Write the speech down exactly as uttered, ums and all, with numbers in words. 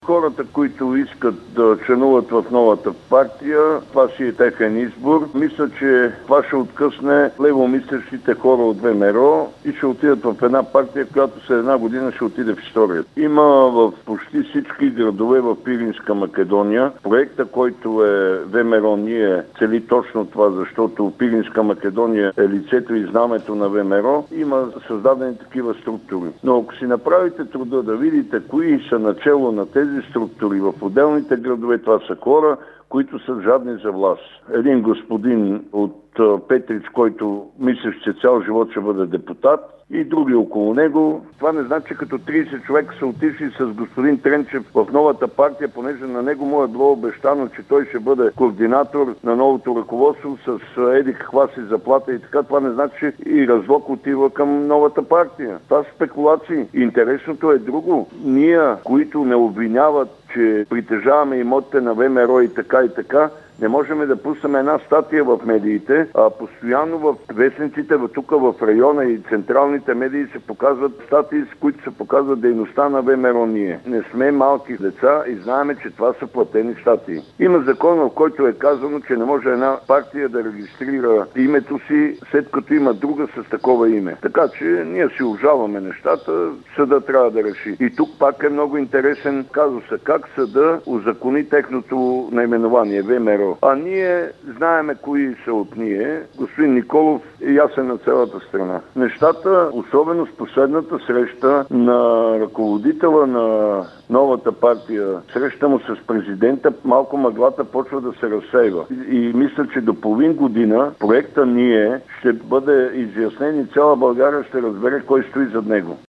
Хората, които искат да членуват в новата партия, това си е техен избор. Мисля, че това ще откъсне левомислещите хора от ВМРО и ще отидат в една партия, която след една година ще отиде в историята. Има в почти всички градове в Пиринска Македония проекта, който е ВМРО ние цели точно това, защото Пиринска Македония е лицето и знамето на ВМРО. Има създадени такива структури. Но ако си направите труда да видите кои са начело на тези структури в отделните градове, това са хора, които са жадни за власт. Един господин от Петрич, който мислиш, че цял живот ще бъде депутат, и други около него. Това не значи, като трийсет човека са отишли с господин Тренчев в новата партия, понеже на него му е било обещано, че той ще бъде координатор на новото ръководство с еди каква си заплата и така. Това не значи и разлог отива към новата партия. Това са спекулации. Интересното е друго. Ние, които не обвиняват, че притежаваме имотите на ВМРО и така и така, не можем да пуснем една статия в медиите, а постоянно в вестниците, тук в района и централните медии се показват статии, с които се показва дейността на ВМРО ние. Не сме малки деца и знаем, че това са платени статии. Има закон, в който е казано, че не може една партия да регистрира името си, след като има друга с такова име. Така че ние си обжалваме нещата, съда трябва да реши. И тук пак е много интересен казус, как съда узакони техното наименование ВМРО. А ние знаеме кои са от ние. Господин Николов е ясен на цялата страна. Нещата, особено с последната среща на ръководителя на новата партия, среща му с президента, малко мъглата почва да се разсейва. И, и мисля, че до половин година проекта ние ще бъде изяснен и цяла България ще разбере кой стои зад него.